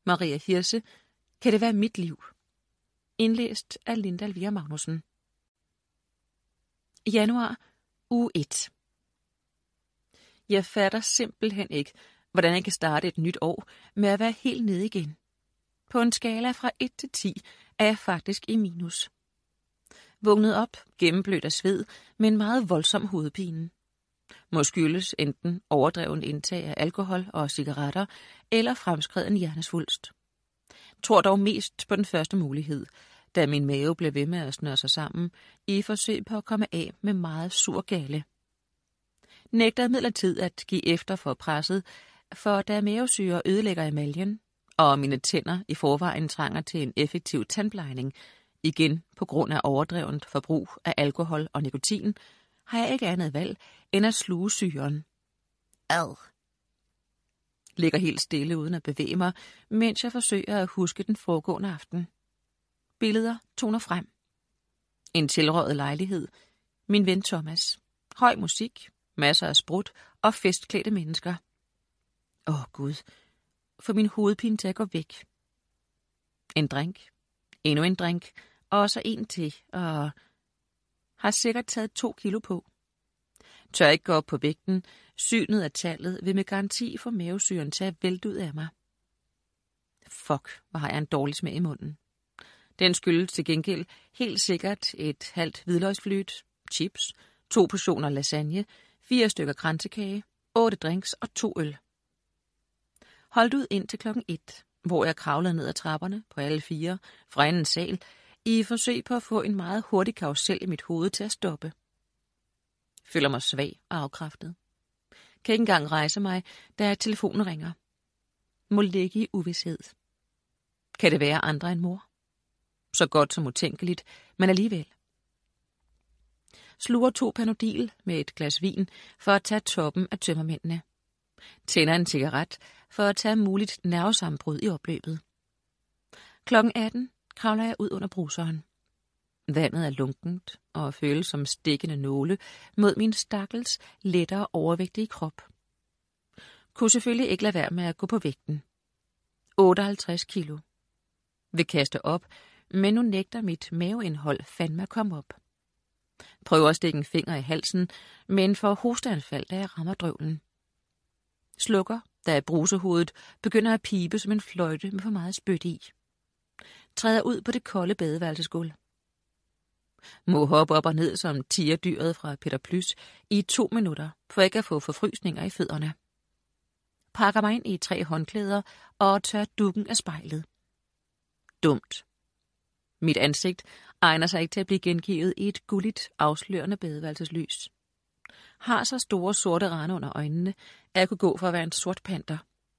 Maria Hirse, Kan det være mit liv? Indlæst af Linda Elvira Magnussen. Januar, uge 1. Jeg fatter simpelthen ikke, hvordan jeg kan starte et nyt år med at være helt nede igen. På en skala fra 1 til 10 er jeg faktisk i minus. Vågnet op, gennemblødt af sved, med en meget voldsom hovedpine. Må skyldes enten overdreven indtag af alkohol og cigaretter, eller fremskreden hjernesvulst. Tror dog mest på den første mulighed, da min mave blev ved med at snøre sig sammen, i forsøg på at komme af med meget sur gale. Nægter imidlertid at give efter for presset, for da mavesyre ødelægger emaljen, og mine tænder i forvejen trænger til en effektiv tandplejning, igen på grund af overdrevent forbrug af alkohol og nikotin, har jeg ikke andet valg end at sluge syren. Ad. Ligger helt stille uden at bevæge mig, mens jeg forsøger at huske den foregående aften. Billeder toner frem. En tilrøget lejlighed. Min ven Thomas. Høj musik, masser af sprut og festklædte mennesker. Gud, få min hovedpine til at gå væk. En drink. Endnu en drink. Og så en til, og har sikkert taget 2 kilo på. Tør ikke gå op på vægten. Synet af tallet vil med garanti få mavesyren til at vælte ud af mig. Fuck, hvor har jeg en dårlig smag i munden. Den skyldes til gengæld helt sikkert et halvt hvidløgsflyt, chips, 2 portioner lasagne, 4 stykker kransekage, 8 drinks og 2 øl. Holdt ud ind til klokken 1, hvor jeg kravlede ned ad trapperne på alle 4 fra anden sal, i forsøg på at få en meget hurtig karusel i mit hoved til at stoppe. Føler mig svag og afkræftet. Kan ikke engang rejse mig, da telefonen ringer. Må ligge i uvished. Kan det være andre end mor? Så godt som utænkeligt, men alligevel. Sluger 2 Panodil med et glas vin for at tage toppen af tømmermændene. Tænder en cigaret for at tage muligt nervesammenbrud i opløbet. Klokken 18 kravler jeg ud under bruseren. Vandet er lunkent og føles som stikkende nåle mod min stakkels lettere overvægtige krop. Kunne selvfølgelig ikke lade være med at gå på vægten. 58 kilo. Vil kaste op, men nu nægter mit maveindhold fandme at komme op. Prøver at stikke en finger i halsen, men får hosteanfald, da jeg rammer drøvlen. Slukker, da brusehovedet begynder at pibe som en fløjte med for meget spyt i. Træder ud på det kolde badeværelsesgulv. Må hoppe op og ned som tigerdyret fra Peter Plys i 2 minutter, for ikke at få forfrysninger i fødderne. Pakker mig ind i 3 håndklæder og tør dukken af spejlet. Dumt. Mit ansigt egner sig ikke til at blive gengivet i et gulligt, afslørende badeværelseslys. Har så store sorte rande under øjnene, at jeg kunne gå for at være en sort panter.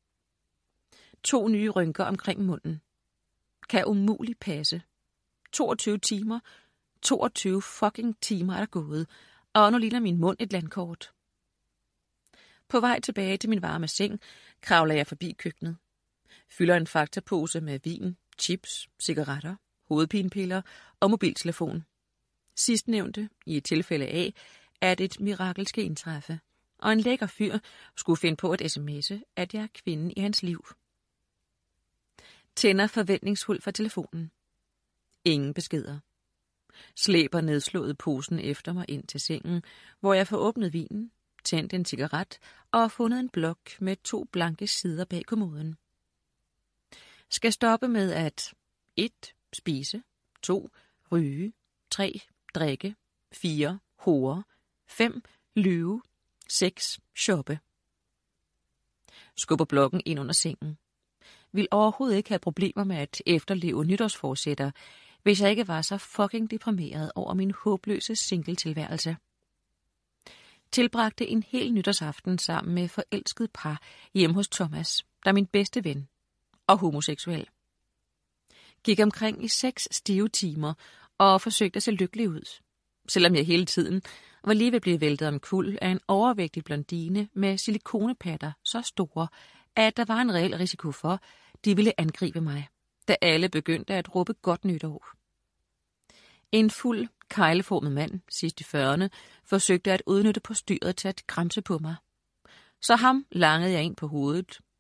2 nye rynker omkring munden. Kan umuligt passe. 22 timer. 22 fucking timer er der gået, og nu ligner min mund et landkort. På vej tilbage til min varme seng, kravler jeg forbi køkkenet. Fylder en faktapose med vin, chips, cigaretter, hovedpinepiller og mobiltelefon. Sidstnævnte, i tilfælde af, at et mirakel skal indtræffe, og en lækker fyr skulle finde på at sms'e, at jeg er kvinden i hans liv. Tænder forventningsfuldt for telefonen. Ingen beskeder. Slæber nedslået posen efter mig ind til sengen, hvor jeg får åbnet vinen, tændt en cigaret og fundet en blok med 2 blanke sider bag kommoden. Skal stoppe med at 1. Spise, 2. Ryge, 3. Drikke, 4. Hore, 5. Lyve, 6. Shoppe. Skubber blokken ind under sengen. Vil overhovedet ikke have problemer med at efterleve nytårsforsætter, hvis jeg ikke var så fucking deprimeret over min håbløse singletilværelse. Tilbragte en hel nytårsaften sammen med forelsket par hjemme hos Thomas, der er min bedste ven, og homoseksuel. Gik omkring i 6 stive timer og forsøgte at se lykkelig ud, selvom jeg hele tiden var lige ved at blive væltet omkuld af en overvægtig blondine med silikonepatter så store, at der var en reel risiko for, de ville angribe mig, da alle begyndte at råbe godt nytår. En fuld, kegleformet mand, sidst i 40'erne, forsøgte at udnytte postyret til at gramse på mig. Så ham langede jeg ind på hovedet,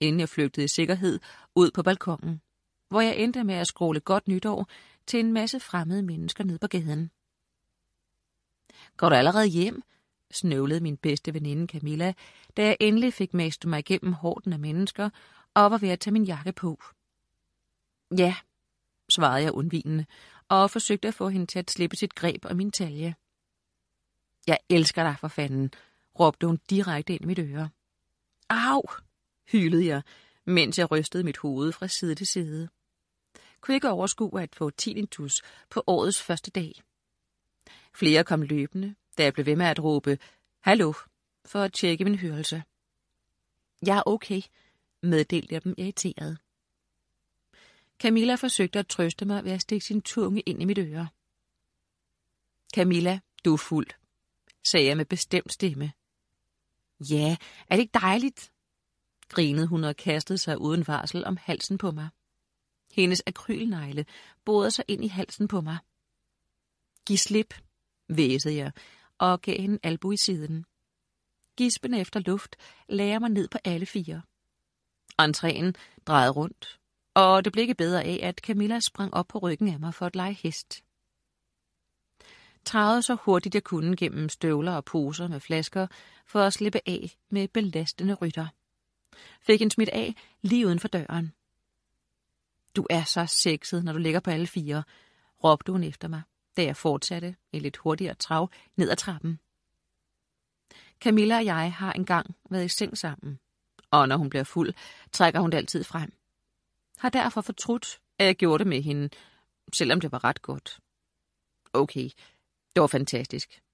inden jeg flygtede i sikkerhed ud på balkongen, hvor jeg endte med at skråle godt nytår til en masse fremmede mennesker ned på gaden. Går du allerede hjem? Snøvlede min bedste veninde Camilla, da jeg endelig fik mastet mig igennem horden af mennesker og var ved at tage min jakke på. Ja, svarede jeg undvigende, og forsøgte at få hende til at slippe sit greb om min talje. Jeg elsker dig for fanden, råbte hun direkte ind i mit øre. Au, hylede jeg, mens jeg rystede mit hoved fra side til side. Kunne ikke overskue at få tinnitus på årets første dag. Flere kom løbende, da jeg blev ved med at råbe, hallo, for at tjekke min hørelse. Jeg er okay, meddelte jeg dem irriteret. Camilla forsøgte at trøste mig ved at stikke sin tunge ind i mit øre. Camilla, du er fuld, sagde jeg med bestemt stemme. Ja, er det ikke dejligt? Grinede hun og kastede sig uden varsel om halsen på mig. Hendes akrylnegle borede sig ind i halsen på mig. Giv slip, hvæsede jeg og gav hende en albue i siden. Gispende efter luft lagde jeg mig ned på alle fire. Entréen drejede rundt, og det blev ikke bedre af, at Camilla sprang op på ryggen af mig for at lege hest. Travede så hurtigt jeg kunne gennem støvler og poser med flasker for at slippe af med belastende rytter. Fik en smidt af lige uden for døren. Du er så sexet, når du ligger på alle fire, råbte hun efter mig, da jeg fortsatte i lidt hurtigere trav ned ad trappen. Camilla og jeg har engang været i seng sammen, og når hun bliver fuld, trækker hun det altid frem. Har derfor fortrudt, at jeg gjorde det med hende, selvom det var ret godt. Okay, det var fantastisk.